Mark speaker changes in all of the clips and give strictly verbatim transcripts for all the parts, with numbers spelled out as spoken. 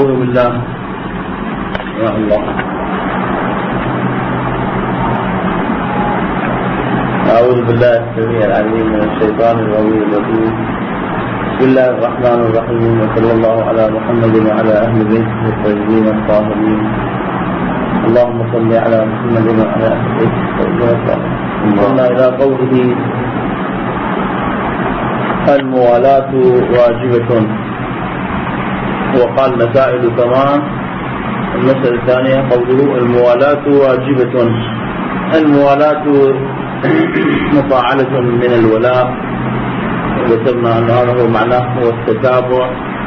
Speaker 1: أعوذ بالله يا الله أعوذ بالله السميع العليم من الشيطان الرجيم الرجيم. بسم الله الرحمن الرحيم، وصلى الله على محمد وعلى أهل بيته الطيبين الطاهرين. اللهم صل على محمد وعلى أهل بيته الطيبين الطاهرين. وصلنا إلى قوله الموالاة واجبة، وقال مسائل كمان. المسألة الثانية قوله الموالاة واجبة. الموالاة مفاعلة من الولاء، وذكرنا أن هذا هو معناه هو التتابع،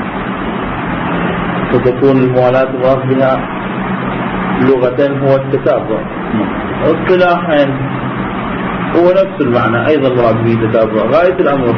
Speaker 1: فتكون الموالاة مراد بها لغة هو التتابع، اصطلاحا هو نفس المعنى أيضا مراد به التتابع. غاية الأمر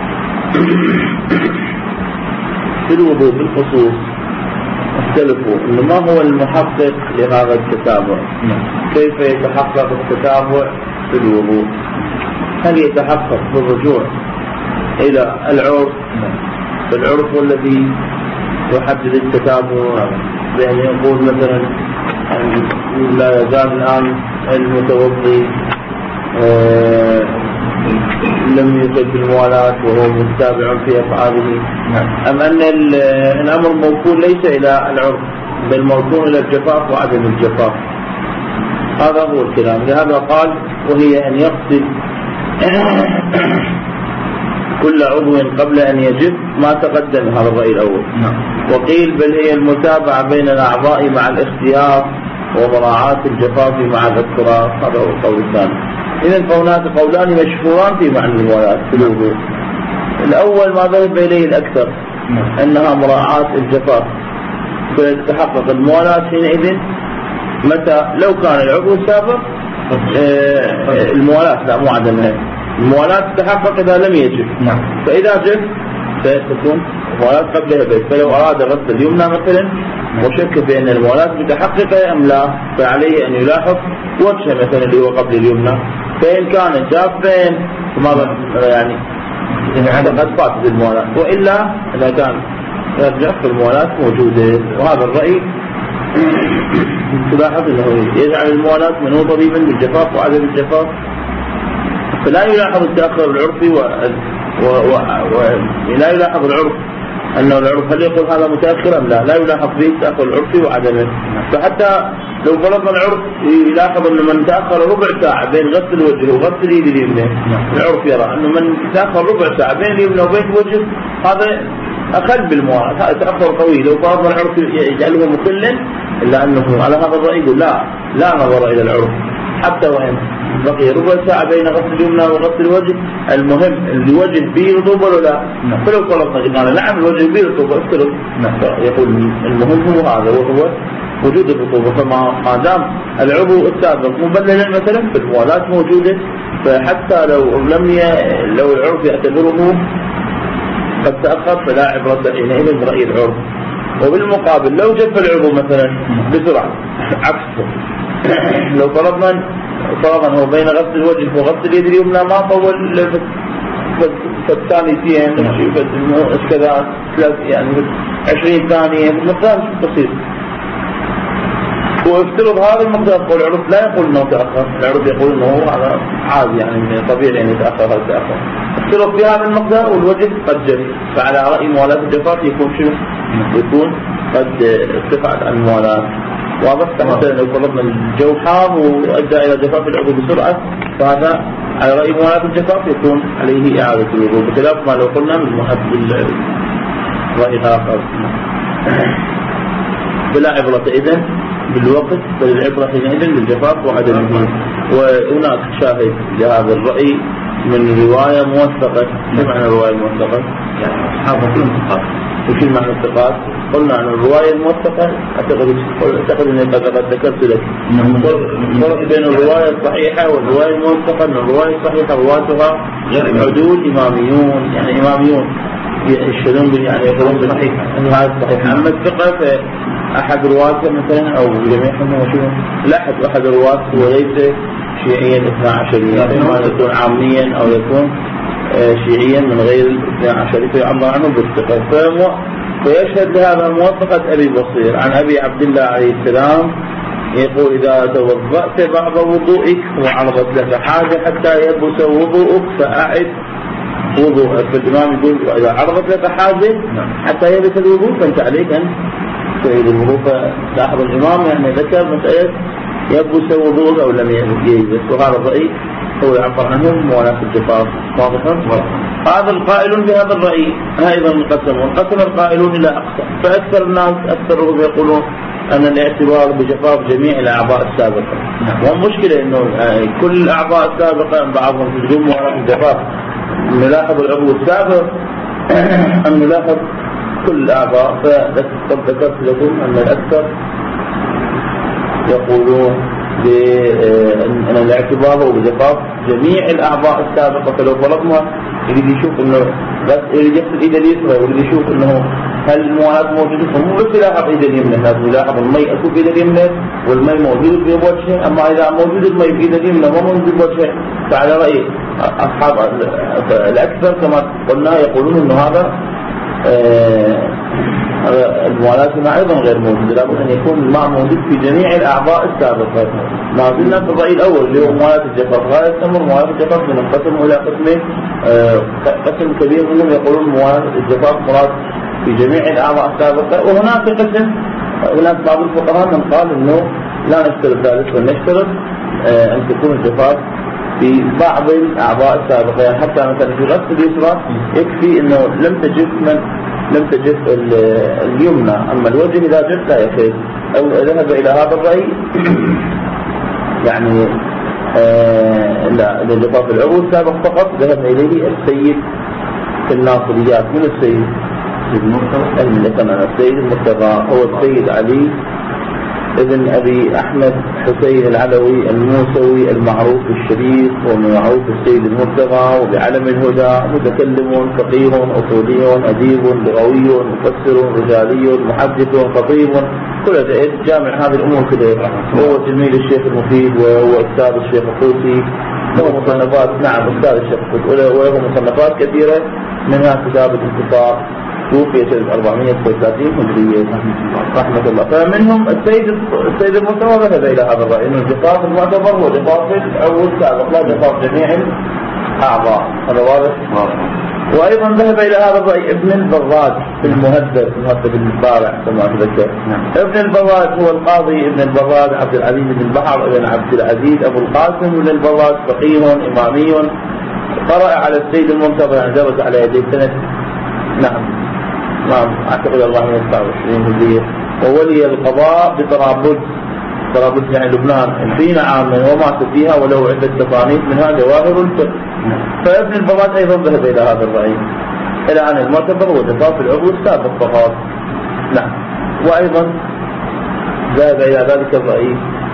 Speaker 1: في الوضوء بالخصوص اختلفوا إنه ما هو المحقق لهذا التتابع، كيف يتحقق التتابع في الوضوء؟ هل يتحقق بالرجوع إلى العرف؟ فالعرف هو الذي يحدد التتابع، بأن يقول مثلا لا يزال الآن المتوضي آه لم يوجد الموالاة وهو متابع في أفعاله، أم أن الأمر موكول ليس إلى العرف بل موكول إلى الجفاف وعدم الجفاف؟ هذا هو الكلام. لهذا قال وهي أن يقصد كل عضو قبل أن يجف ما تقدم هذا الرأي الأول. وقيل بل هي المتابعة بين الأعضاء مع الاختيار ومراعاة الجفاف مع الاضطرار، هذا هو القول الثاني. إذن فهناك قولان مشهوران في معنى الموالاة في الوضوء. الأول ما ذهب إليه الأكثر أنها مراعاة الجفاف، فتتحقق الموالاة حينئذ متى لو كان العضو سابق آه الموالاة، لا مو عدمها، الموالاة تتحقق إذا لم يجف. فإذا جف ستكون الموالاة قبلها بيت. فلو أراد غسل اليمنى مثلا وشك بأن الموالاة متحققة أم لا، فعليه أن يلاحظ وجهه مثلا اللي هو قبل اليمنى، فإن كان جافين فماذا يعني قد فاتت الموالاة، وإلا إذا كان يرجع الموالاة موجودة. وهذا الرأي تلاحظ أنه يجعل الموالاة منه طبيبا بالجفاف وعدم الجفاف، فلا يلاحظ التأخر العرفي و... و... و... و... لا يلاحظ العرف أنه العرف هل يقول هذا متأخر أم لا، لا يلاحظ فيه التأخر العرفي وعدمه. فحتى لو فرضنا العرف يلاحظ أنه من تأخر ربع ساعة بين غسل الوجه وغسل اليد اليمنى، العرف يرى أنه من تأخر ربع ساعة بين اليمنى وبين الوجه هذا أقل بالموالاة، هذا تأخر طويل. لو فرضنا العرف يجعله مقلا، إلا أنه على هذا الرأي يقول لا لا نظر إلى العرف حتى وإن بقي ربع ساعة بين غسل اليمنى وغسل الوجه، المهم الوجه به رطوبة ولا لا. فلو فرضنا قلنا نعم الوجه به رطوبة افترض، يقول المهم هو هذا وهو وجود الرطوبة. فما ما دام العضو السابق مبللا مثلا فالموالاة موجودة، فحتى لو لم ي... لو العرف يعتبره قد تأخر فلا عبرة حينئذ برأي العرف. وبالمقابل لو جف العضو مثلا بسرعة عكسه، لو فرضنا فرضا هو بين غسل الوجه وغسل اليد اليمنى ما طول فالثانيتين كذا ثلاث يعني عشرين ثانية مقدار بسيط، وافترض هذا المقدار قول العرف لا يقول انه تأخر، العرف يقول انه هذا عادي يعني طبيعي يعني يتأخر هذا التأخر. افترض في هذا المقدار والوجه قد جف، فعلى رأي موالاة الجفاف يكون شنو؟ يكون قد ارتفعت عن الموالاة. واضح؟ مثلا لو فرضنا الجو حار وادى الى جفاف العضو بسرعه، فهذا على راي موالاة الجفاف يكون عليه اعاده الوضوء، بخلاف ما لو قلنا من محدد الراي الاخر. بلا عبره اذن بالوقت بل العبره حينئذ بالجفاف وعدمه. وهناك شاهد لهذا الراي من روايه موثقه. ما معنى روايه موثقه؟ يعني اصحابها كلهم ثقات. وش معنى الثقات؟ قلنا عن الرواية الموثقة أعتقد أعتقد أني قد ذكرت لك الفرق بين الرواية الصحيحة والرواية الموثقة. أن الرواية الصحيحة رواتها عدول إماميون، يعني إماميون يشهدون يعني يقولون بالصحيح أن هذا صحيح. أما الثقة فأحد رواته مثلا أو جميعهم وشو لا أحد أحد رواته وليس شيعيا اثنا عشريا، إما يكون عاميا أو يكون شيعيا من غير الاثنى عشر فيعبر عنه بالثقة. فيشهد لهذا موافقة أبي بصير عن أبي عبد الله عليه السلام يقول إذا توضأت بعض وضوئك وعرضت لك حاجة حتى يبس وضوءك فأعد وضوءك. فالإمام يقول إذا عرضت لك حاجة حتى يبس الوضوء فأنت عليك أن تعيد الوضوء. فلاحظ الإمام يعني ذكر مسألة يبس وضوءك أو لم يبس، وهذا الرأي هو يعبر عنهم موالاة الجفاف. واضحا؟ هذا القائلون بهذا الرأي أيضا انقسموا، انقسم القائلون إلى أقسام. فأكثر الناس أكثرهم يقولون أن الاعتبار بجفاف جميع الأعضاء السابقة، والمشكلة أنه كل الأعضاء السابقة بعضهم تجدون موالاة الجفاف. نلاحظ العضو السابق أن نلاحظ كل الأعضاء. فقد ذكرت لكم أن الأكثر يقولون بأن الاعتبار هو بجفاف جميع الأعضاء السابقة. فلو فرضنا يريد يشوف أنه بس يريد يغسل إيده اليسرى ويريد يشوف أنه هل الموالاة موجودة، فمو بس يلاحظ إيده اليمنى، لازم يلاحظ المي أكو في إيده اليمنى والمي موجود في وجهه. أما إذا موجود المي في إيده اليمنى وما موجود في وجهه فعلى رأي أصحاب الأكثر كما قلنا يقولون أنه هذا الموالاة هنا أيضا غير موجودة، لابد أن يكون الماء موجود في جميع الأعضاء السابقة. ما زلنا في الرأي الأول اللي هو موالاة الجفاف. غاية الأمر موالاة الجفاف منقسم إلى قسمين، قسم كبير منهم يقولون موالاة الجفاف مراد في جميع الأعضاء السابقة، وهناك قسم هناك بعض الفقهاء من قال إنه لا نشترط ذلك ونشترط أن تكون الجفاف في بعض الأعضاء السابقة. يعني حتى مثلا في غسل اليسرى يكفي إنه لم تجف من لم تجف اليمنى، أما الوجه إذا جف لا يكفي. أو ذهب إلى هذا الرأي يعني الجفاف العضو السابق فقط ذهب إليه السيد في الناصريات. من السيد؟ السيد المرتضى هو السيد علي ابن أبي أحمد حسين العلوي الموسوي المعروف الشريف ومعروف السيد المرتضى وبعلم الهدى، متكلم فقيه أصولي أديب لغوي مفسر رجالي محدث خطيب، كل ذلك جامع هذه الأمور كده. هو تلميذ الشيخ المفيد وهو أستاذ الشيخ الطوسي، له مصنفات. نعم أستاذ الشيخ الطوسي وله مصنفات كثيرة منها كتاب الانتصار، توفي سنة أربعمائة وثلاثين هجرية رحمة الله. فمنهم السيد السيد المرتضى ذهب إلى هذا الرأي إنه الجفاف المعتبر هو جفاف العضو السابق لا جفاف جميع الأعضاء. هذا واضح؟ وأيضا ذهب إلى هذا الرأي ابن البراج في المهذب المهذب البارع كما أتذكر. ابن البراج هو القاضي ابن البراج عبد العزيز بن بحر ابن عبد العزيز أبو القاسم بن البراج، فقيه إمامي قرأ على السيد المرتضى يعني درس على يديه سنة نعم نعم أعتقد أربعمائة وتسعة وعشرين هجرية، وولي القضاء بطرابلس. طرابلس يعني لبنان عشرين عاما ومات فيها وله عدة تصانيف منها جواهر الفقه. فابن البراج أيضا ذهب إلى هذا الرأي، إلى أن المعتبر هو جفاف العضو السابق فقط. نعم. وأيضا ذهب إلى ذلك الرأي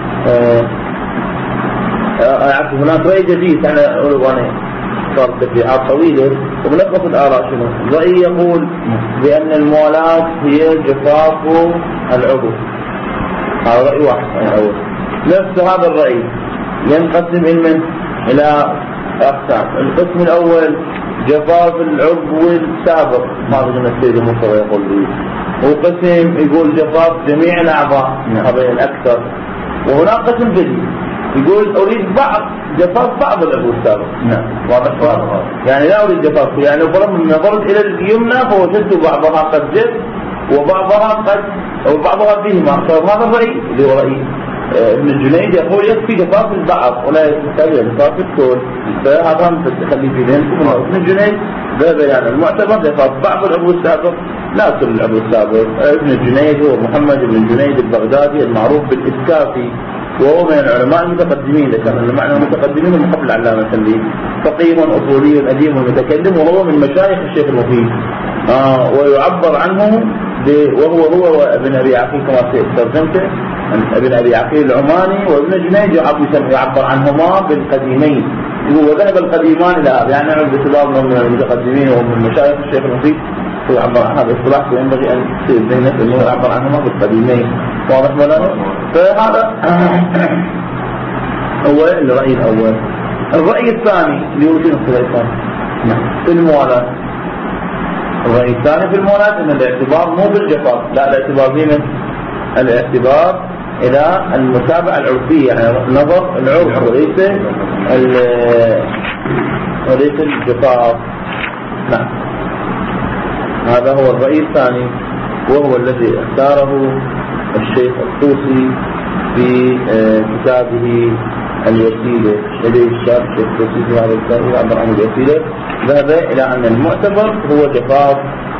Speaker 1: أعرف آه هناك رأي جديد أنا أقول صار تفريعات طويلة وبنلخص الآراء. شنو الرأي؟ يقول بأن الموالاة هي جفاف العضو. هذا رأي واحد أول. نفس هذا الرأي ينقسم من إلى أقسام. القسم الأول جفاف العضو السابق، هذا من السيد المرتضى يقول به، وقسم يقول جفاف جميع الأعضاء، هذا الأكثر. وهناك قسم جديد يقول أريد بعض جفاف بعض العضو السابق. نعم واضح واضح. يعني لا أريد جفاف، يعني فرضا نظرت إلى اليمنى فوجدت بعضها قد جف وبعضها قد أو بعضها فيهما. فهذا الرأي اللي هو رأي ابن الجنيد يقول يكفي جفاف البعض ولا يكفي جفاف الكل. فهذا مثل تخلي في ذهنكم. ابن الجنيد ذهب يعني المعتبر جفاف بعض العضو السابق لا كل العضو السابق. ابن الجنيد هو محمد بن الجنيد البغدادي المعروف بالإسكافي، وهو من العلماء المتقدمين. كان المعنى المتقدمين من قبل العلامة السندي، فقيه أصولي أديب متكلم، وهو من مشايخ الشيخ المفيد. آه ويعبر عنه وهو هو ابن أبي عقيل كما ترجمته، ابن أبي عقيل العماني وابن جنيد يعبر عنهما بالقديمين. وذهب القديمان إلى هذا، يعني باعتبار من المتقدمين ومن مشايخ الشيخ المفيد يعبر عن هذا الاصطلاح، وينبغي أن تصير ذهنك أنه يعبر عنهما بالقديمين. واضح ولا؟ فهذا هو الرأي الأول. الرأي الثاني اللي هو شنو الثاني؟ في الموالاة الرأي الثاني في المولاة أن الاعتبار مو بالجفاف، لا الاعتبار من الاعتبار إلى المتابعة العرفية، يعني نظر العرف وليس وليس الجفاف. نعم، هذا هو الرأي الثاني، وهو الذي اختاره الشيخ الطوسي في كتابه الوسيلة. لديه الشاب الشيخ الطوسي في هذا الكتاب يعبر عن الوسيلة، ذهب إلى أن المعتبر هو جفاف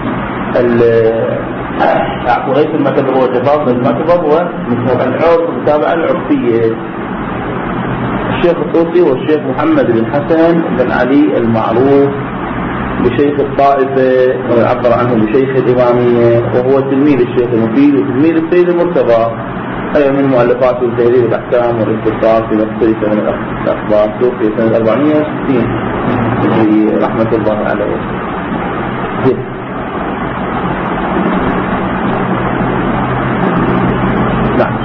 Speaker 1: وليس المعتبر هو جفاف، المعتبر هو العرف، المتابعة العرفية. الشيخ الطوسي والشيخ محمد بن حسن بن علي المعروف بشيخ الطائفة، ويعبر عنه بشيخ الإمامية، وهو تلميذ الشيخ المفيد وتلميذ السيد المرتضى. هي من مؤلفاته تهذيب الأحكام والاختصار في مختلفة من الأخبار، توفي سنة أربعمائة وستين رحمة الله عليه. نعم.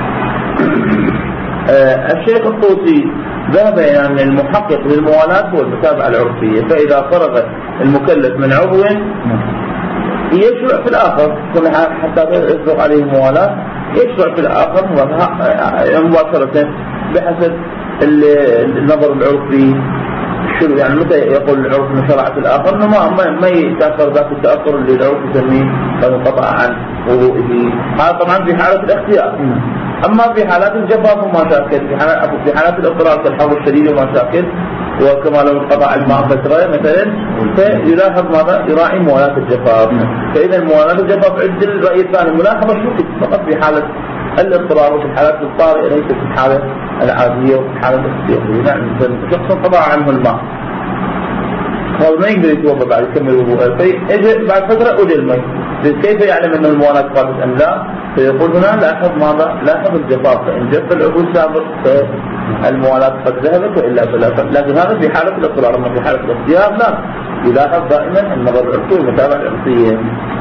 Speaker 1: الشيخ الطوسي ذهب إلى أن المحقق للموالاة هو المتابعة العرفية، فإذا فرغ المكلف من عضو يشرع في الآخر حتى يصدق عليه الموالاة، يشرع في الآخر مباشرة بحسب النظر العرفي. شنو يعني متى يقول العرف من شرع في الآخر؟ إنه ما ما يتأثر ذاك التأثر اللي العرف يسميه قد انقطع عن وضوئه. هذا طبعا في حالة الاختيار. أما في حالات الجفاف وما شاكل، في حالات في حالات الاضطرار كالحر الشديد وما شاكل، وكما لو انقطع الماء فترة مثلا، فيلاحظ ماذا؟ يراعي موالاة الجفاف. فإذا موالاة الجفاف عند الرأي الثاني ملاحظة شو فقط في حالة الاضطرار وفي الحالات الطارئة، ليس في الحالة العادية وفي الحالة الاختيارية. نعم، شخص انقطع عنه الماء هذا ما يقدر يتوضا بعد يكمل وضوءه، فيجي بعد فترة أولي الماء، كيف يعلم أن الموالاة قادت أم لا؟ فيقول هنا لاحظ ماذا؟ لاحظ الجفاف، فإن جف العضو السابق فالموالاة قد ذهبت وإلا فلا. لكن هذا في حالة الاضطرار، أما في حالة الاختيار لا، يلاحظ دائما النظر العرفي والمتابعة العرفية.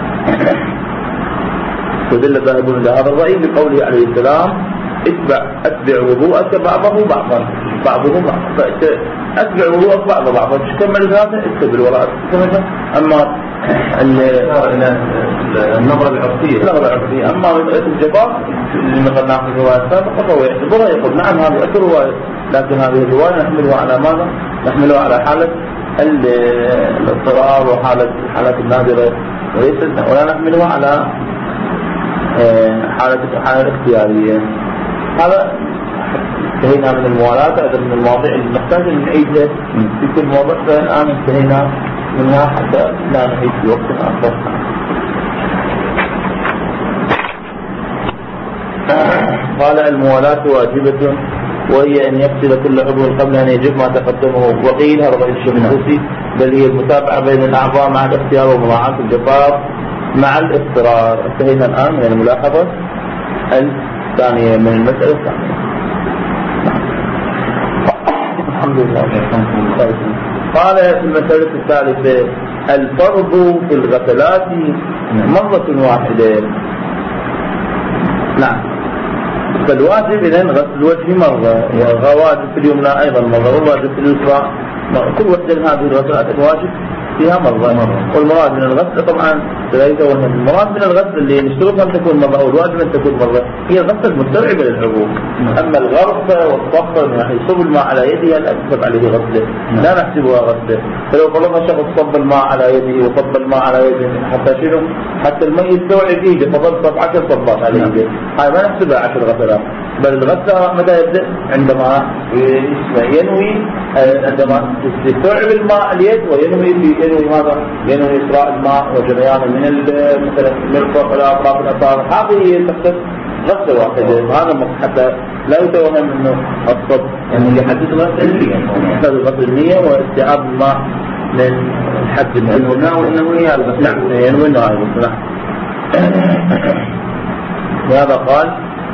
Speaker 1: فدل الذاهبون إلى هذا الرأي بقوله عليه السلام: اتبع اتبع وضوءك بعضه بعضا بعضه بعضا، فاتبع وضوءك بعضه بعضا، تكمل ذاته اتبع الوراء. أما النظرة العرفية النظرة العرفية أما الجفاف اللي نقلناه في الرواية السابقة فهو يعتبرها، يقول نعم هذه أكثر رواية، لكن هذه الرواية نحملها على ماذا؟ نحملها على حالة الاضطرار وحالة الحالات النادرة، ولا نحملها على حالة حالة الاختيارية. هذا انتهينا من الموالاة. هذا من المواضيع اللي نحتاج أن نعيدها في كل موضوع، فالآن انتهينا منها حتى لا نعيد في وقت آخر. قال: الموالاة واجبة، وهي أن يقتل كل عضو قبل أن يجب ما تقدمه. وقيل هذا رأي الشيخ الطوسي، بل هي المتابعة بين الأعضاء مع الاختيار ومراعاة الجفاف مع الاضطرار. انتهينا الآن من الملاحظة الثانية من المسألة الثانية. الحمد لله. قال في المسألة الثالثة: الفرض في الغسلات مرة واحدة. نعم، فالواجب إذن غسل الوجه مرة، والواجب في اليمنى أيضا مرة، والواجب في اليسرى مرة. كل وحدة من هذه الغسلات الواجب فيها مرة مرة. والمراد من الغسل طبعا لا يتوهم، المراد من الغسل اللي نشترط أن تكون مرة، والواجب أن تكون مرة، هي الغسل المستوعبة للعضو. أما الغرفة والصفة من ناحية صب الماء على يده لا تحسب عليه غسله، لا نحسبها غسله. فلو فرضنا شخص صب الماء على يده وصب الماء على يده حتى شنو؟ حتى الماء يستوعب ايده، فضل صب عشر صبات على يده، هاي ما نحسبها عشر غسلات. بل الغسل متى يبدأ؟ عندما ينوي، عندما يستوعب الماء اليد وينوي ينوي ماذا؟ ينوي إسراء الماء وجريانه من مثلا المرفق إلى أطراف الأصابع. هذه تحتاج غسل واحدة. هذا حتى لا يتوهم انه الصب، يعني يحدث غسل النية، يحتاج غسل النية واستيعاب الماء من حد النوى وإنه هي الغسل. نعم، ينوي إنه هذا الغسل. لهذا قال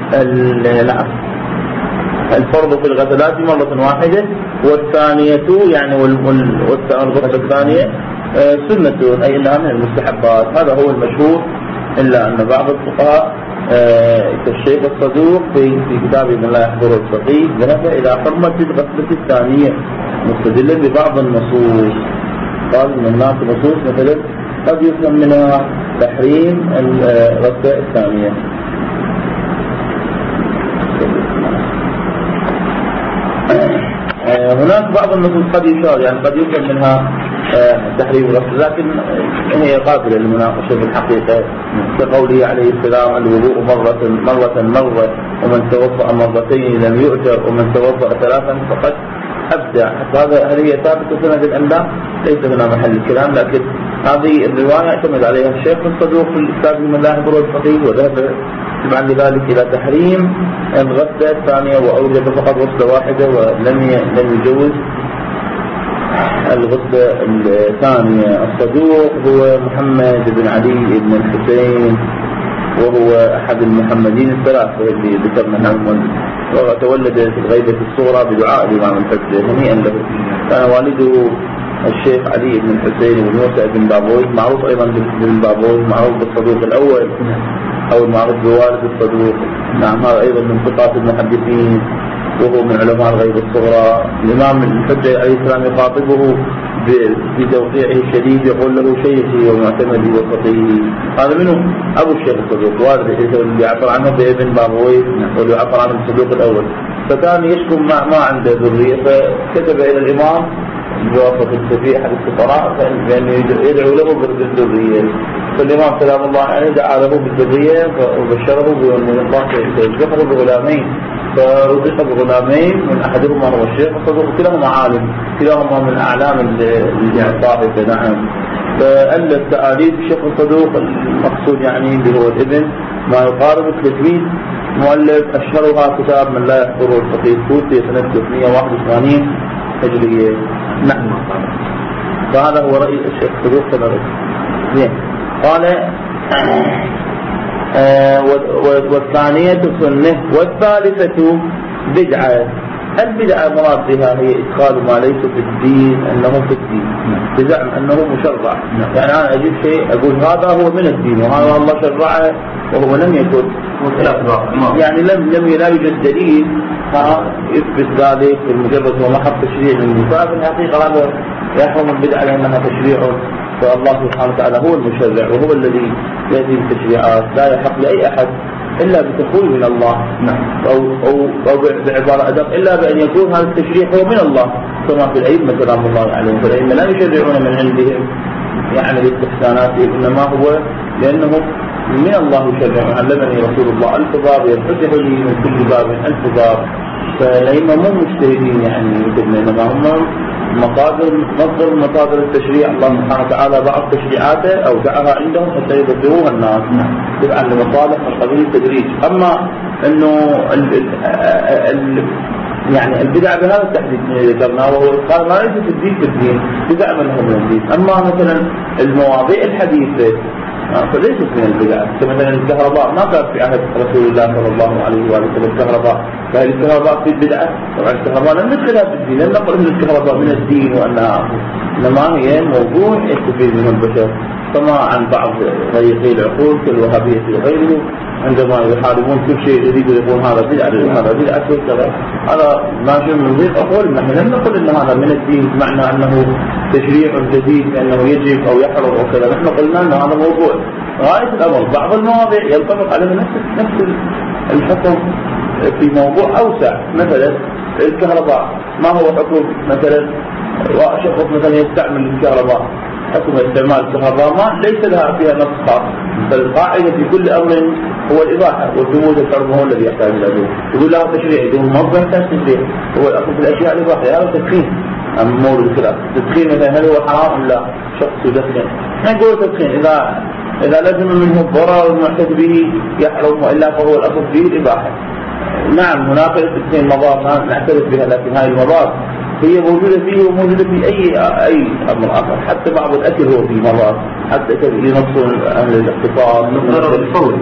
Speaker 1: الفرض في الغسلات مرة واحدة، والثانية يعني والغسلة الثانية سنة، أي أنها من المستحبات. هذا هو المشهور، إلا أن بعض الفقهاء كالشيخ الصدوق في كتابه من لا يحضر الفقيه ذهب إلى حرمة الغسلة الثانية مستدلا ببعض النصوص. قال من الناس نصوص مثلا قد يفهم منها تحريم الغسة الثانية. هناك بعض النصوص قد يشار يعني قد يفهم منها تحريم الغسل، لكن هي قابلة للمناقشة في الحقيقة، كقوله عليه السلام: الوضوء مرة مرة مرة، ومن توضأ مرتين لم يؤجر، ومن توضأ ثلاثا فقد أبدع. هذا هل هي ثابتة سند الأنباء؟ ليس هنا محل الكلام، لكن هذه الرواية اعتمد عليها الشيخ الصدوق في الكتاب المذاهب والفقيه، وذهب بعد ذلك إلى تحريم الغسلة الثانية، وأوجب فقط غسلة واحدة ولم لم يجوز الغسلة الثانية. الصدوق هو محمد بن علي بن الحسين، وهو أحد المحمدين الثلاثة اللي ذكرنا عنهم، وتولد في الغيبة الصغرى بدعاء الإمام الحجة هنيئا له. كان والده الشيخ علي بن الحسين بن موسى بن بابوي، معروف أيضا بن بابوي، معروف بالصدوق الأول أو المعروف بوالد الصدوق. نعم، هذا أيضا من ثقات المحدثين، وهو من علماء الغيبة الصغرى. الإمام الحجة عليه السلام يخاطبه بتوقيعه الشديد، يقول له شيخي ومعتمدي وفقيهي. هذا منه أبو الشيخ الصدوق، والد اللي يعبر عنه بابن بابوي، واللي يعبر عنه بالصدوق الأول. فكان يشكو ما, ما عنده ذرية، فكتب إلى الإمام بواسطة السفيه أحد السفراء بأنه يدعو له بالذرية. فالإمام سلام الله عليه دعا له بالذرية وبشره بأن الله سيرزقه بغلامين، فرزق بغلامين، من أحدهما هو الشيخ الصدوق، كلاهما عالم، كلاهما من أعلام الطائفة. نعم. فألف تآليف الشيخ الصدوق، المقصود يعني اللي هو الابن، ما يقارب ثلاثمئة مؤلف، أشهرها كتاب من لا يحضره الفقيه الكوفي سنة ثلاثمئة وواحد وثمانين هجرية. نعم. فهذا هو رأي الشيخ الصدوق كذلك. قال آه والثانية سنة، والثالثة بدعة. البدعة مراد بها هي إدخال ما ليس في الدين أنه في الدين، بزعم أنه مشرع. يعني أنا أجيب شيء أقول هذا هو من الدين وهذا الله شرعه وهو لم يكن، يعني لم لم لا يوجد دليل يثبت ذلك، المجرد هو محض تشريع من النساء. في الحقيقة هذا يحرم البدعة لأنها تشريع، فالله سبحانه وتعالى هو المشرع وهو الذي يأتي بالتشريعات. لا يحق لأي أحد إلا بتخويل من الله، أو, أو, أو بعبارة أدق إلا بأن يكون هذا التشريع هو من الله، كما في الأئمة كلام الله عليهم. فالأئمة لا يشرعون من عندهم يعني الاستحسانات، إنما هو لأنه من الله يشرع. علمني رسول الله ألف باب ينفتح لي من كل باب ألف باب. فالأئمة مو مجتهدين يعني مثلنا، إنما هم مصادر مصدر مصادر التشريع. الله سبحانه وتعالى بعض تشريعاته أو دعها عندهم حتى يدبروها الناس تبعا لمصالح من قبيل التدريج. أما إنه ال ال ال يعني البدع بهذا التحديد ذكرناه، وهو قال ما ليس في الدين في الدين بدع منه من الدين. أما مثلا المواضيع الحديثة فليست من البدع، كمثلا الكهرباء ما كان في عهد رسول الله صلى الله عليه وآله وسلم الكهرباء، فهل الكهرباء في البدعة؟ طبعا الكهرباء لم ندخلها في الدين، لم نقل ان الكهرباء من الدين وانها، انما هي موضوع يستفيد منه البشر، كما عن بعض ضيقي العقول كالوهابية وغيره عندما يحاربون كل شيء يريد يقول هذا بدعة هذا بدعة كذا. هذا ما شيء من ضيق أقول، نحن لم نقل ان هذا من الدين معنى انه تشريع جديد بانه يجب او يحرم او كذا. نحن قلنا ان هذا موضوع غاية الأمر. بعض المواضيع ينطبق عليها نفس نفس الحكم في موضوع أوسع. مثلا الكهرباء ما هو حكم مثلا شخص مثلا يستعمل الكهرباء، حكم استعمال الكهرباء ما ليس لها فيها نص خاص، فالقاعدة في كل أمر هو الإباحة، والجمود الحرم هو الذي يحتاج إلى يقول له تشريع، يقول موضوع يحتاج تشريع. هو الأصل في الأشياء الإباحة هذا تدخين. أما مورد الخلاف التدخين مثلا هل هو حرام ولا شخص يدخن؟ نقول تدخين إذا إذا لازم منه الضرر المعتد به يحرم، وإلا فهو الأصل فيه الإباحة. نعم هناك تدخين مضار نعترف بها، لكن هاي المضار هي موجودة فيه وموجودة في أي أي أمر آخر. حتى بعض الأكل هو فيه مضار، حتى ينصون أهل الاختصاص
Speaker 2: نظر الصور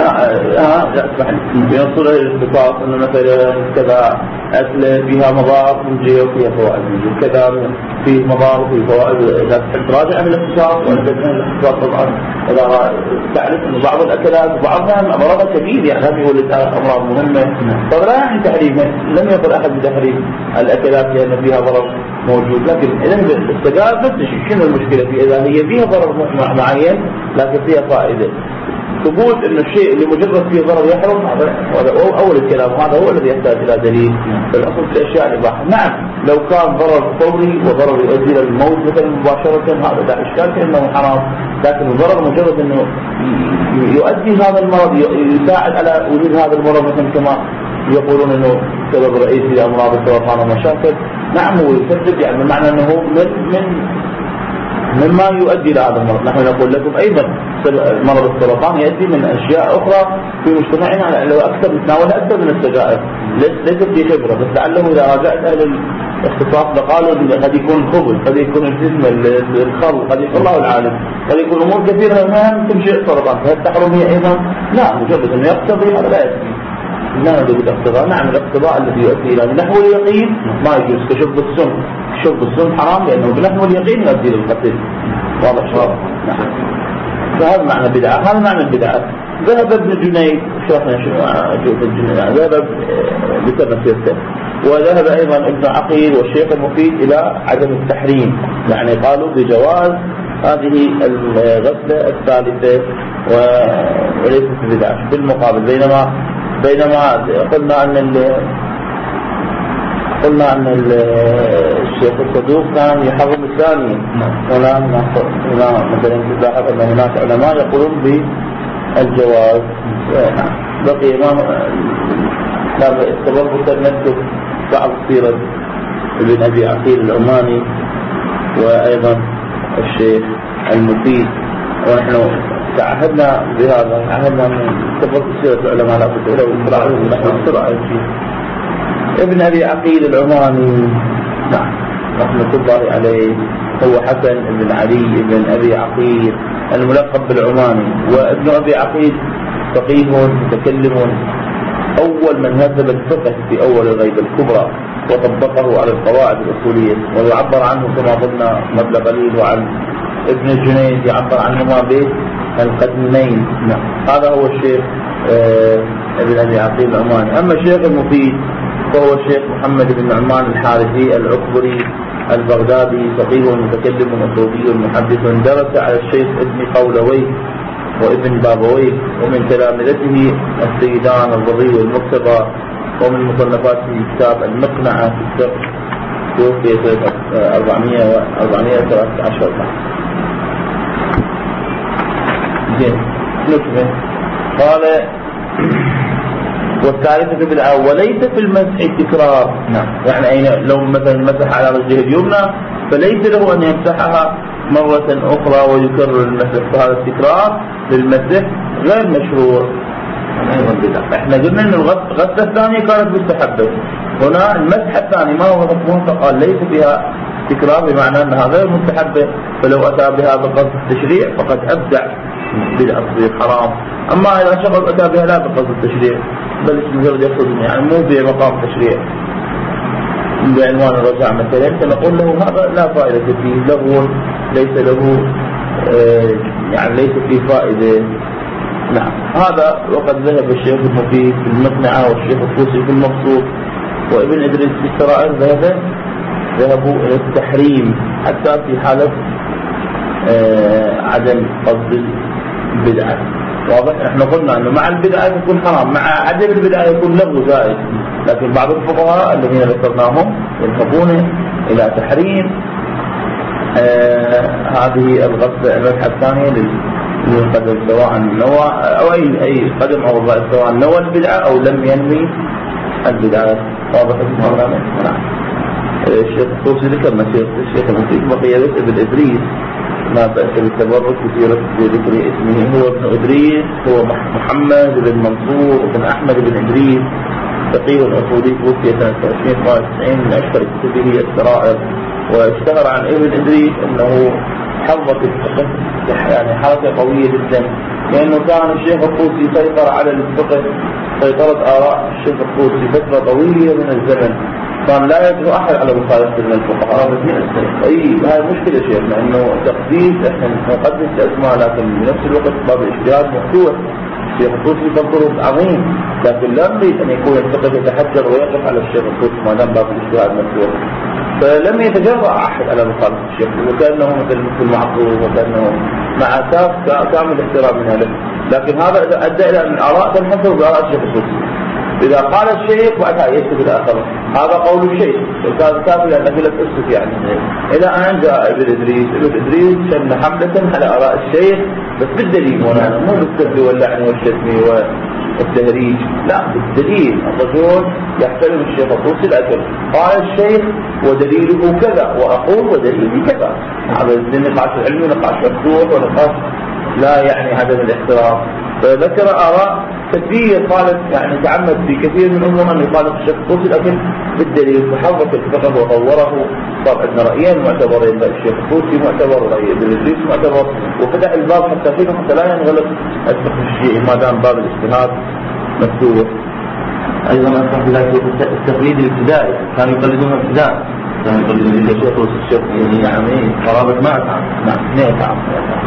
Speaker 1: اه لا اسمح لي ينصون أهل الاختصاص أنه مثلا كذا أكل فيها مضار من جهة وفيها فوائد من جهة، كذا فيه مضار وفيه فوائد. إذا تحب تراجع أهل الاختصاص وأنت أهل الاختصاص طبعا إذا تعرف أن بعض الأكلات وبعضها أمراضها كبير، يعني هذه ولد أمراض مهمة. طبعا لا يعني تحريمه، لم يقل أحد بتحريم الأكلات لأن فيها ضرر موجود. لكن إذا السجائر نفس الشيء، شنو المشكلة فيه؟ إذا هي فيها ضرر معين لكن فيها فائدة، ثبوت إنه الشيء اللي مجرد فيه ضرر يحرم هذا أول الكلام، هذا هو الذي يحتاج إلى دليل. فالأصل في الأشياء الإباحة. نعم لو كان ضرر فوري وضرر يؤدي إلى الموت مثلا مباشرة هذا لا إشكال في أنه حرام، لكن الضرر مجرد أنه يؤدي هذا المرض، يساعد على وجود هذا المرض مثلا كما يقولون أنه سبب رئيسي لأمراض السرطان ومشاكل، نعم هو يسبب، يعني بمعنى أنه من من مما يؤدي إلى هذا المرض. نحن نقول لكم أيضا مرض السرطان يأتي من أشياء أخرى في مجتمعنا لو أكثر نتناولها أكثر من السجائر، ليست في خبرة، بس لعله إذا راجعت أهل الاختصاص لقالوا قد يكون الخبز، قد يكون الجسم الخل، قد يكون الله العالم، قد يكون أمور كثيرة منها تنشئ السرطان، فهل تحرم هي أيضا؟ لا، مجرد أنه يقتضي هذا لا يكفي. لا ندرك الاقتضاء. نعم الاقتضاء الذي يؤدي إلى نحو اليقين ما يجوز كشرب السم. شرب السم حرام لأنه بنحو اليقين يؤدي للقتل. واضح شرط. نعم. فهذا معنى البدعة، هذا معنى البدعة. ذهب ابن جنيد، شرحنا شنو أشوف الجنيد، ذهب بسبب سيرته، وذهب أيضا ابن عقيل والشيخ المفيد إلى عدم التحريم، يعني قالوا بجواز هذه الغسلة الثالثة وليست بدعة. بالمقابل بينما بينما قلنا أن قلنا أن الشيخ الصدوق كان يحرم الثاني. هنا هنا مثلا تلاحظ أن هناك علماء يقولون بالجواز. بقي إمام لا التبرك نكتب بعض سيرة ابن أبي عقيل العماني وأيضا الشيخ المفيد، ونحن تعهدنا بهذا، عهدنا من تبرك سيرة العلماء لا بد له السرعة. ابن أبي عقيل العماني نعم رحمة الله عليه هو حسن بن علي بن أبي عقيل الملقب بالعماني، وابن أبي عقيل فقيه متكلم، أول من هذب الفقه في أول الغيبة الكبرى وطبقه على القواعد الأصولية، ويعبر عنه كما قلنا قبل قليل، وعن ابن الجنيد يعبر عنهما بالقدمين. نعم هذا هو الشيخ آه ابن أبي عقيل العماني. أما الشيخ المفيد فهو الشيخ محمد بن نعمان الحارثي العكبري البغدادي، فقيه متكلم أصولي محدث، درس على الشيخ ابن قولوي وابن بابوي، ومن تلامذته السيدان الضري والمرتضى، ومن مصنفاته كتاب المقنعة في الفقه، توفي سنة أربعمائة وثلاثة عشر. زين نكمل. قال والثالثة بالأول وليس في المسح تكرار. نعم يعني أين لو مثلا مسح على رجله اليمنى فليس له أن يمسحها مرة أخرى ويكرر المسح، فهذا التكرار للمسح غير مشروع. احنا قلنا ان الغسلة الثانية كانت مستحبة، هنا المسح الثاني ما هو مفهوم، فقال ليس فيها تكرار بمعنى انها غير مستحبة، فلو اتى بها بقصد التشريع فقد ابدع بدعة تصير حرام. اما اذا شخص اتى بها لا بقصد التشريع بل مجرد يقصد يعني مو بمقام التشريع بعنوان الرجاع مثلا، فنقول له هذا لا فائدة فيه، لغو ليس له آه يعني ليس فيه فائدة. نعم هذا وقد ذهب الشيخ المفيد في المقنعة والشيخ الطوسي في المبسوط وابن إدريس في السرائر ذهب ذهبوا إلى التحريم حتى في حالة آه عدم قصد البدعة. واضح احنا قلنا انه مع البدعة يكون حرام، مع عدم البدعة يكون لغو زائد، لكن بعض الفقهاء الذين ذكرناهم يذهبون الى تحريم آه هذه الغسلة المسحة الثانية للقدم سواء نوى او اي اي قدم او الرأس سواء نوى البدعة او لم ينوي البدعة. واضح الموضوع. نعم الشيخ الطوسي ذكر مسيرة الشيخ المفيد بقي بس ابن إدريس ما بأس بالتبرك بسيرة بذكر اسمه، هو ابن إدريس هو محمد بن منصور بن أحمد بن إدريس، فقيه أصولي، توفي سنة عشرين وتسعين من أشهر كتبه السرائر، واشتهر عن ابن إدريس أنه حرك الفقه يعني حركة قوية جدا، لأنه كان الشيخ الطوسي سيطر على الفقه سيطرة آراء الشيخ الطوسي فترة طويلة من الزمن، كان لا يجرؤ أحد على مخالفة من الفقهاء. أي هاي مشكلة شيخنا إنه تقديس إحنا نقدس الأسماء لكن بنفس الوقت باب الاجتهاد مفتوح. الشيخ الطوسي تنظر عظيم، لكن لا نريد أن يكون الفقه يتحجر ويقف على الشيخ الطوسي ما دام باب الاجتهاد مفتوح. فلم يتجرأ أحد على مخالفة الشيخ، وكأنه مثل مثل معصوم، وكأنه مع أساس كامل احترام من هذا. لكن هذا أدى إلى أن الآراء تنحصر بآراء الشيخ الطوسي. إذا قال الشيخ بعدها يكتب الآخر هذا قول الشيخ، وكان كافي لأن أقول أسس يعني. إلى أن جاء ابن إدريس، ابن إدريس شن حملة على آراء الشيخ بس بالدليل، مولانا مو بالسب واللعن والشتم والتهريج، لا بالدليل. الرجل يحترم الشيخ الطوسي الأجل، قال الشيخ ودليله كذا وأقول ودليلي كذا. هذا النقاش العلمي نقاش مفتوح ونقاش لا يعني عدم الاحترام. فذكر آراء كثير قالت يعني تعمد في كثير من أمور أن يخالف الشيخ الطوسي، لكن بالدليل تحرك الفقه وطوره. صار عندنا رأيين معتبرين، الشيخ الطوسي معتبر، رأي ابن إدريس معتبر، وفتح الباب حتى فيه حتى لا ينغلق الفقه الشيعي ما دام باب الاجتهاد مفتوح.
Speaker 2: أيضا أصبح التقليد الابتدائي، كانوا يقلدون الابتداء، كانوا يقلدون الشيخ الشيخ يعني قرابة ما تعرف.
Speaker 1: نعم ما تعرف.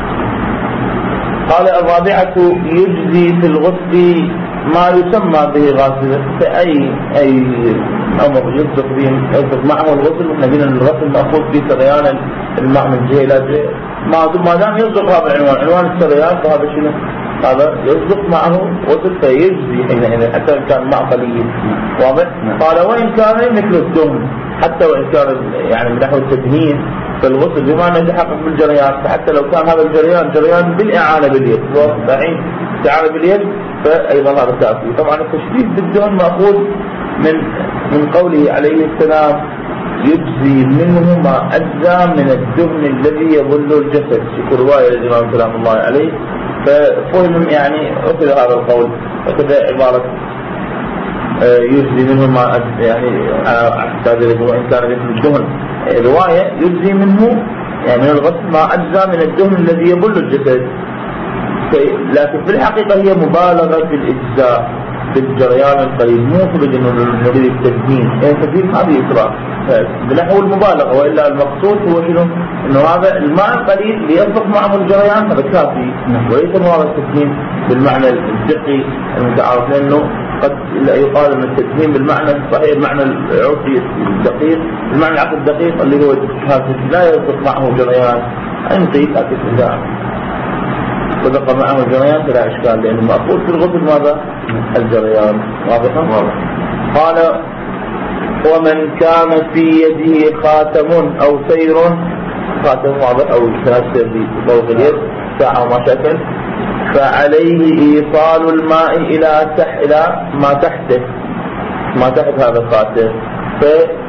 Speaker 1: قال الرابعة يجزي في الغسل ما يسمى به غاسل، فأي أي أمر يصدق به يصدق معه الغسل. ونبينا الغسل مأخوذ به سريان الماء من جهة إلى جهة، ما دام يصدق هذا العنوان، عنوان السريان، فهذا شنو؟ هذا يصدق معه غسل فيجزي حينئذ حتى إن كان ماء قليل. واضح؟ قال وإن كان مثل الدهن، حتى وإن كان يعني من نحو التدهين فالغسل بما أنه يتحقق بالجريان، فحتى لو كان هذا الجريان جريان بالإعانة باليد، بعين استعانة باليد، فأيضا هذا كافي. طبعا التشديد بالدهن مأخوذ من من قوله عليه السلام يجزي منه ما أجزى من الدهن الذي يظل الجسد، في رواية الإمام سلام الله عليه. ففهم يعني أخذ هذا القول، أخذ عبارة يجزي منه ما يعني أحتاج وإن كان مثل الدهن، رواية يجزي منه يعني من الغسل ما أجزى من الدهن الذي يبل الجسد. لكن في الحقيقة هي مبالغة في الإجزاء بالجريان القليل، مو خلق إنه نريد التدهين، التدهين هذه إسراف بنحو المبالغة. وإلا المقصود هو شنو؟ إنه هذا الماء القليل ليصدق معه الجريان هذا كافي، وليس مراد التدهين بالمعنى الدقي المتعارف، لأنه قد يقال أن التدهين بالمعنى الصحيح، المعنى العرفي الدقيق، المعنى العقل الدقيق اللي هو لا يصدق معه جريان، أنقي لكن إذا صدق معه الجريان فلا إشكال، لأنه مأخوذ في الغسل ماذا؟ الجريان. واضحا؟ واضح. قال ومن كان في يده خاتم أو سير، خاتم واضح أو سير بفوق اليد ساعة وما شكل، فعليه إيصال الماء إلى تح إلى ما تحته، ما تحت هذا الخاتم. ف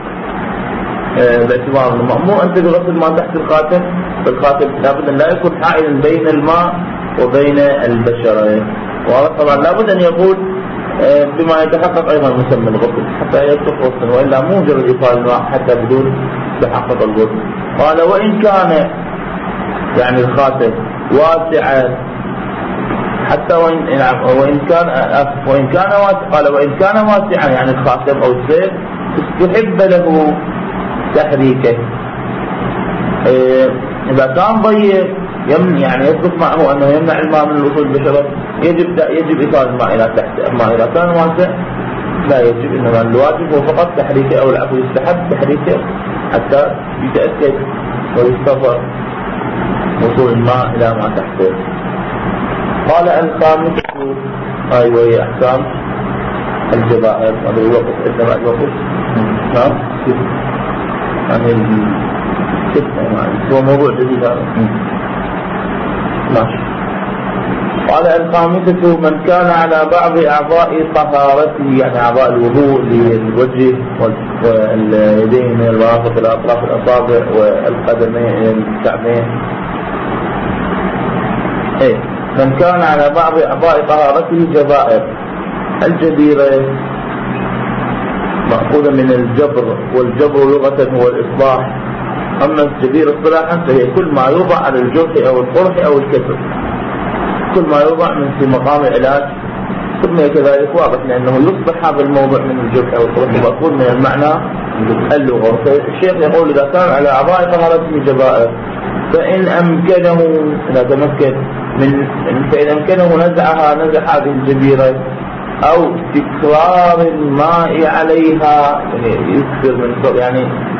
Speaker 1: باعتبار الماء مو أنت بغسل ما تحت الخاتم، فالخاتم لابد أن لا يكون حائلا بين الماء وبين البشرة. وطبعا لابد أن يقول بما يتحقق أيضا مسمى الغسل حتى يصدق غسل، وإلا مو مجرد إيصال الماء حتى بدون تحقق الغسل. قال وإن كان يعني الخاتم واسعا، حتى وإن يعني وإن كان وإن كان واسع، قال وإن كان واسعا يعني الخاتم أو السيف استحب له تحريكه. إذا كان ضيق يمنع يعني يصدق معه أنه يمنع الماء من الوصول للبشرة، يجب يجب إيصال الماء إلى تحت. أما إذا كان واسع لا يجب، إنما الواجب هو فقط تحريكه، أو العفو يستحب تحريكه حتى يتأكد ويستطيع وصول الماء إلى ما تحته. قال الخامسة أيوة هي أحكام الجبائر. هذا الوقت إذا الوقت نعم يعني الستة هو موضوع جديد هذا ماشي. قال الخامسة من كان على بعض أعضاء طهارته، يعني أعضاء الوضوء للوجه واليدين من الوافق إلى أطراف الأصابع والقدمين إلى الكعبين. إيه من كان على بعض أعضاء طهارته جبائر. الجبيرة مأخوذة من الجبر، والجبر لغة هو الإصلاح. أما الجبير اصطلاحا فهي كل ما يوضع على الجرح أو القرح أو الكسر، كل ما يوضع من في مقام العلاج. ثم كذلك واضح لأنه يصبح هذا الموضوع من الجرح أو القرح مأخوذ من المعنى اللغة. الشيخ يقول إذا كان على أعضاء طهارته جبائر فإن أمكنه إذا تمكن من فإن أمكنه نزعها نزع هذه الجبيرة، أو تكرار الماء عليها، يعني يكثر من يعني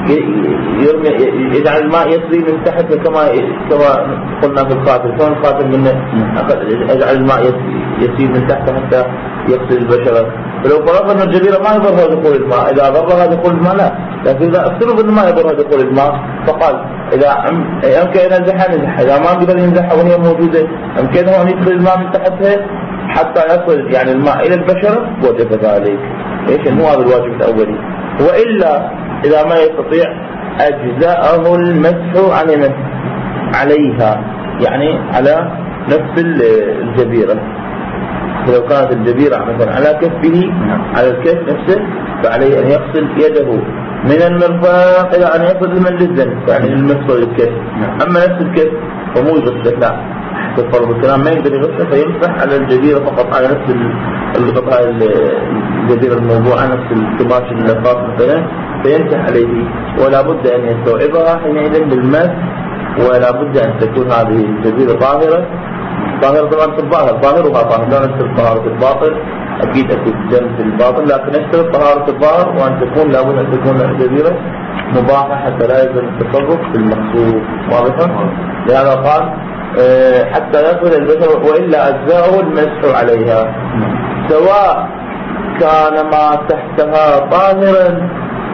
Speaker 1: يرمي يجعل الماء يسري من تحت كما كما قلنا في القاتل، كما القاتل من يجعل الماء يسير من تحت حتى يغسل البشرة. فلو فرضنا أن الجبيرة ما يضرها دخول الماء، إذا ضرها دخول الماء لا، لكن إذا افترض أنه ما يضرها دخول الماء فقال إذا يمكن أن ينزحها نزحها، إذا ما قدر ينزحها وهي موجودة يمكنه أن يدخل الماء من تحتها حتى يصل يعني الماء إلى البشرة وجب ذلك. إيش مو هذا الواجب الأولي. وإلا إذا ما يستطيع أجزاءه المسح على عليها، يعني على نفس الجبيرة. فلو كانت الجبيرة مثلا على كفه على الكف نفسه فعليه أن يغسل يده من المرفق إلى أن يصل من الجزم، يعني المفصل الكف. أما نفس الكف فمو يغسل، لا تفرض الكلام ما يقدر يغسل فيمسح على الجبيرة فقط، على نفس القطعة الجبيرة الموضوعة نفس الكباش اللفاف مثلا فيمسح عليه، ولا بد أن يستوعبها حينئذ بالمس، ولا بد أن تكون هذه الجبيرة ظاهرة. ظاهرة طبعا في الظاهر، ظاهرها طاهر، لا نشترط طهارة الباطن، أكيد أكيد جنب الباطن، لكن نشترط طهارة الظاهر، وأن تكون لابد أن تكون الجبيرة مباحة حتى لا يلزم التصرف بالمقصود. واضحا؟ لهذا قال أه حتى يصل البشر، وإلا أجزاؤه المسح عليها سواء كان ما تحتها طاهرا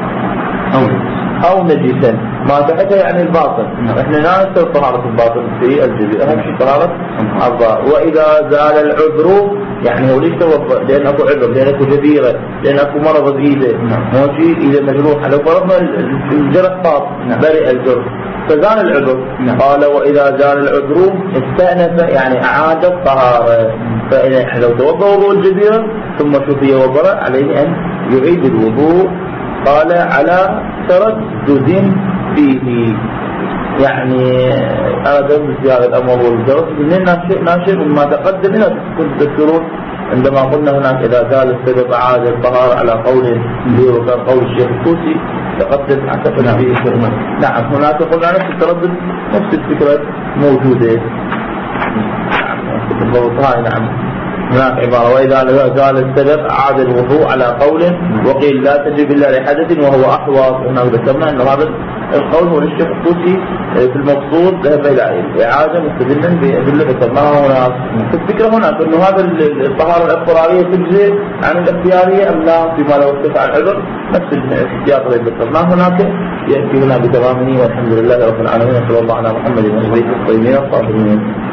Speaker 1: أو نجسا. ما تحتها يعني الباطن، احنا لا نستوى طهارة الباطن في الجبيرة، أهم شيء طهارة الظاهر. وإذا زال العذر، يعني هو ليش توضأ؟ لأن أكو عذر، لأن أكو جبيرة، لأن أكو مرض بإيده، ماشي إذا مجروح. لو فرضنا الجرح طاف برئ الجرح فزال العذر، قال وإذا زال العذر استأنف يعني أعاد الطهارة. فإذا لو توضأ وضوء الجبيرة ثم شفي وبرأ عليه أن يعيد الوضوء. قال على تردد فيه، يعني هذا مثل الأمر والجرس من ناشئ ناشئ مما تقدم. هنا تذكرون عندما قلنا هناك إذا زال السبب أعاد الطهارة على قول اللي هو كان قول الشيخ الطوسي تقدم اعتقد به الشرمة. نعم هناك قلنا نفس التردد نفس الفكرة موجودة. نعم نعم هناك عبارة وإذا زال السبب أعاد الوضوء على قول، وقيل لا تجب إلا لحدث وهو أحوط. هنا ذكرنا أن هذا القول هو للشيخ الطوسي في المقصود ذهب إلى إعادة مستدلا بأدلة ذكرناها هناك. الفكرة هناك أنه هذا الطهارة الاضطرارية تجزي عن الاختيارية أم لا فيما لو ارتفع العذر، نفس الاحتياط الذي ذكرناه هناك يأتي هنا بتمامه. والحمد لله رب العالمين، صلى الله على محمد وعلى آله وصحبه الطاهرين.